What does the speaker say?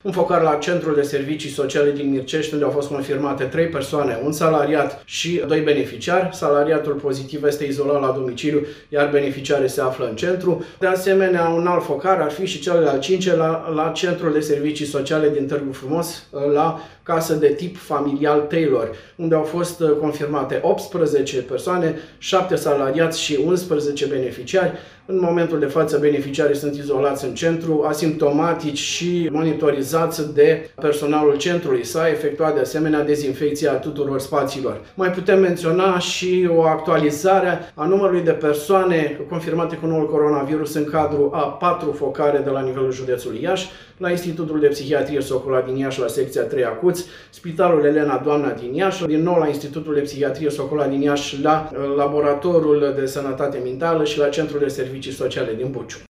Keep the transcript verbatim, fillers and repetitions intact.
Un focar la Centrul de Servicii Sociale din Mircești, unde au fost confirmate trei persoane, un salariat și doi beneficiari. Salariatul pozitiv este izolat la domiciliu, iar beneficiarii se află în centru. De asemenea, un alt focar ar fi și cel de-al cincilea la, la Centrul de Servicii Sociale din Târgu Frumos, la casă de tip familial Taylor, unde au fost confirmate optsprezece persoane, șapte salariați și unsprezece beneficiari. În momentul de față, beneficiarii sunt izolați în centru, asimptomatici și monitorizați de personalul centrului. S-a efectuat de asemenea dezinfecția tuturor spațiilor. Mai putem menționa și o actualizare a numărului de persoane confirmate cu noul coronavirus în cadrul a patru focare de la nivelul județului Iași, la Institutul de Psihiatrie Socola din Iași, la secția trei Acuți, Spitalul Elena Doamna din Iași, din nou la Institutul de Psihiatrie Socola din Iași, la Laboratorul de Sănătate Mentală și la Centrul de Servicii Sociale din Buciu.